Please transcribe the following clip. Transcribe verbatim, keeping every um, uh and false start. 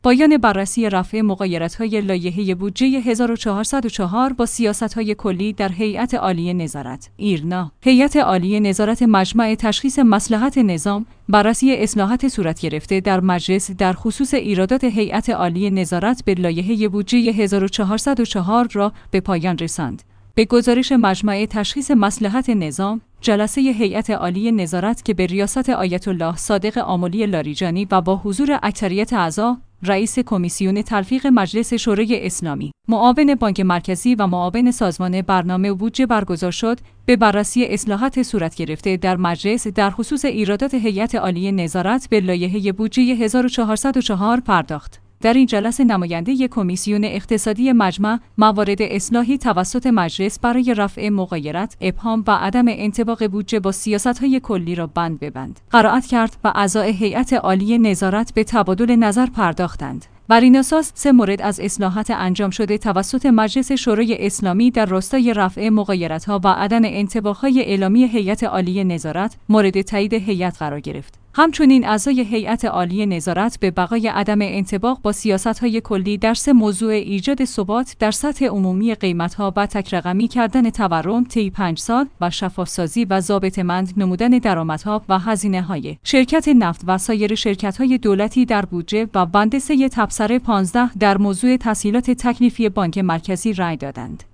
پایان بررسی رفع مغایرت‌های لایحه بودجه هزار و چهارصد و چهار با سیاست‌های کلی در هیئت عالی نظارت. ایرنا هیئت عالی نظارت مجمع تشخیص مصلحت نظام بررسی اصلاحات صورت گرفته در مجلس در خصوص ایرادات هیئت عالی نظارت به لایحه بودجه هزار و چهارصد و چهار را به پایان رساند. به گزارش مجمع تشخیص مصلحت نظام، جلسه هیئت عالی نظارت که به ریاست آیت الله صادق آملی لاریجانی و با حضور اکثریت اعضا، رئیس کمیسیون تلفیق مجلس شورای اسلامی، معاون بانک مرکزی و معاون سازمان برنامه و بودجه برگزار شد، به بررسی اصلاحات صورت گرفته در مجلس در خصوص ایرادات هیئت عالی نظارت به لایحه بودجه هزار و چهارصد و چهار پرداخت. در این جلسه نماینده کمیسیون اقتصادی مجمع موارد اصلاحی توسط مجلس برای رفع مغایرت، ابهام و عدم انطباق بودجه با سیاست‌های کلی را بند به بند قرائت کرد و اعضای هیئت عالی نظارت به تبادل نظر پرداختند. بر این اساس سه مورد از اصلاحات انجام شده توسط مجلس شورای اسلامی در راستای رفع مغایرت‌ها و عدم انطباق‌های اعلامی هیئت عالی نظارت مورد تایید هیئت قرار گرفت. همچنین اعضای هیئت عالی نظارت به بقای عدم انطباق با سیاست‌های کلی در سه موضوع ایجاد ثبات در سطح عمومی قیمت‌ها و تک رقمی کردن تورم طی پنج سال و شفاف‌سازی و ضابطه‌مند نمودن درآمدها و هزینه‌های شرکت نفت و سایر شرکت‌های دولتی در بودجه و بند سه تبصره پانزده در موضوع تسهیلات تکلیفی بانک مرکزی رأی دادند.